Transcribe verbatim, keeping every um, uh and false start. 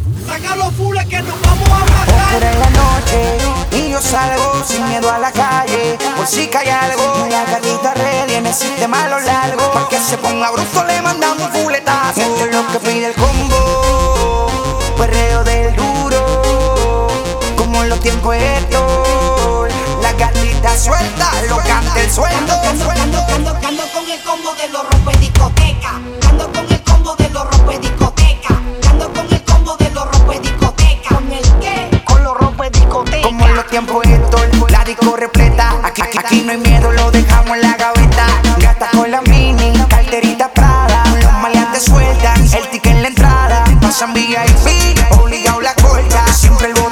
Saca los fules que nos vamos a matar. Oscura en la noche y yo salgo sin miedo a la calle. Por si cae algo, la gatita ready en el sistema a lo largo. Pa' que se ponga bruto le mandamos un fuletazo. Esto es lo que pide el combo, perreo del duro, como en los tiempos estos. La gatita suelta, lo canta el sueldo. Ando, ando, ando, ando con el combo de los rompe discoteca. Ando con el combo de los rompe discoteca. Ando con el combo de los rompe discoteca. ¿Con el qué? Con los rompe discoteca. Como en los tiempos estos, la disco repleta. Aquí, aquí, aquí no hay miedo, lo dejamos en la gaveta. Gata con la mini, carterita Prada. Los maleantes sueltan, el ticket en la entrada. Pasan V I P, obligado la corta. Siempre el